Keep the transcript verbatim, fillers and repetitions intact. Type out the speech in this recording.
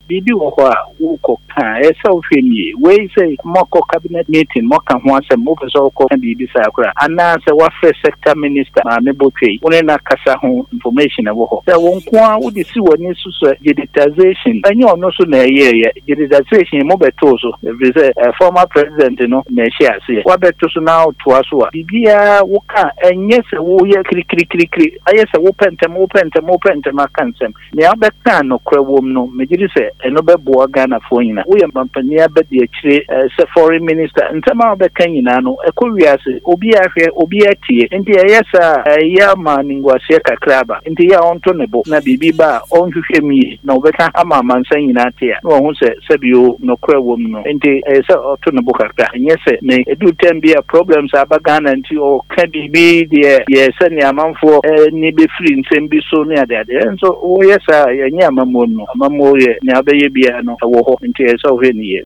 bibi wo ho a wo ko ka e sa wo hwemi we say moko cabinet meeting moka ho asem wo so ko bibi sa akura ana se wa first sector minister ma me botwe one na kasa ho information e wo ho se wo nko a wo di si woni susu digitization anyo no so na ye digitization mo beto so we say former president no na share se wa beto so na to aso a bibia wo ka enye se wo ye kri kri kri kri aye se wo pentem wo pentem wo pentem akansem ne abeka no kwewom no megiri se eno bebo Ghana fo nyina wo ye mampania be de akire se foreign minister ntama obeka nyina no ekowiase obi ahwe obi atie nti yesa ya maningwase kakraba nti ya onto nebo na bibi ba onhwehwemi na obeka ama mansan nyina tie no ho se sebio no kwewom no nti se oto nebo kakra nyese ne edu tembia problems aba Ghana nti o ka bibi de yesa ne amanfo ni be free nsembi so ne ade ade nso wo yesa yenya amamo no amamo ye ne abeye bia no wo ho nti yesa ohwe ni ye